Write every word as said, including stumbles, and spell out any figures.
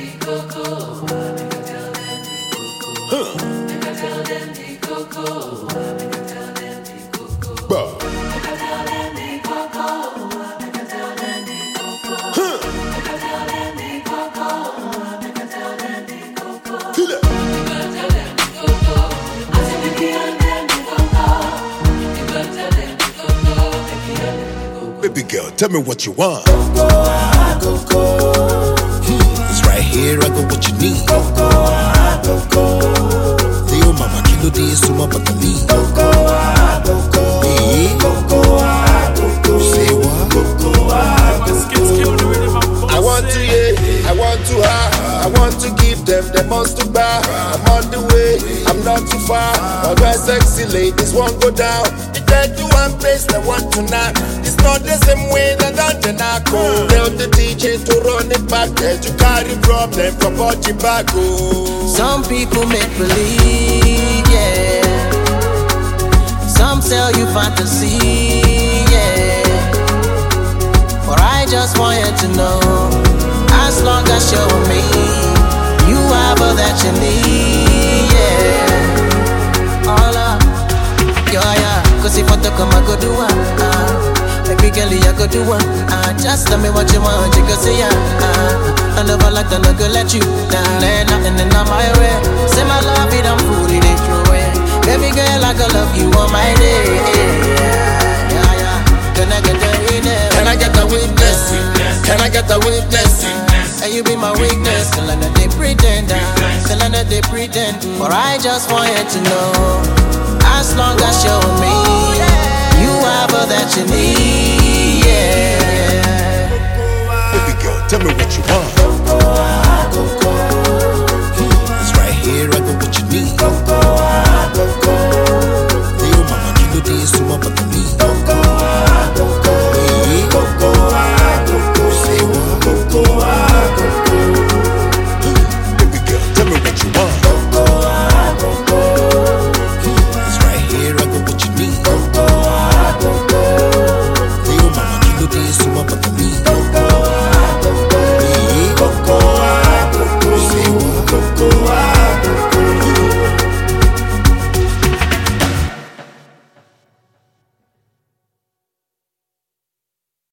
Baby girl, tell me what you want. Coco, ah, Coco. It's right here, I got what you need. Coco, ah, Coco. Leo mama kilo de suma bakali. Coco, ah, Coco. Me, Coco, ah, Coco. say what? Coco, ah, I want to yeah, I want to have, I want to give them the most to buy. I'm on the way, I'm not too far. All my sexy ladies won't go down. The thirty one place they want to knock. It's not the same way that I'm the narco. Tell the D J to run it back. There you carry problem from body back. Oh. Some people make believe, yeah. Some sell you fantasy, yeah. But I just want you to know, as long as you're with me, you have all that you need, yeah. All up, yeah, yeah. Cause if I talk, I go do one, uh. Baby girl, I go do one, uh. Just tell me what you want, you can say, yeah, uh. I never like to not go let you down, there nothing in my way. Say my love, it I'm food, it ain't throw away. Baby girl, I go love you on my day, yeah, yeah, yeah. Can I get the witness? Can I get a witness? Can I get a witness? And you be my weakness. Till I know they pretend, till I know they pretend. But I just want you to know, as long as you're with me, you have all that you need, yeah. Baby girl, tell me what you want.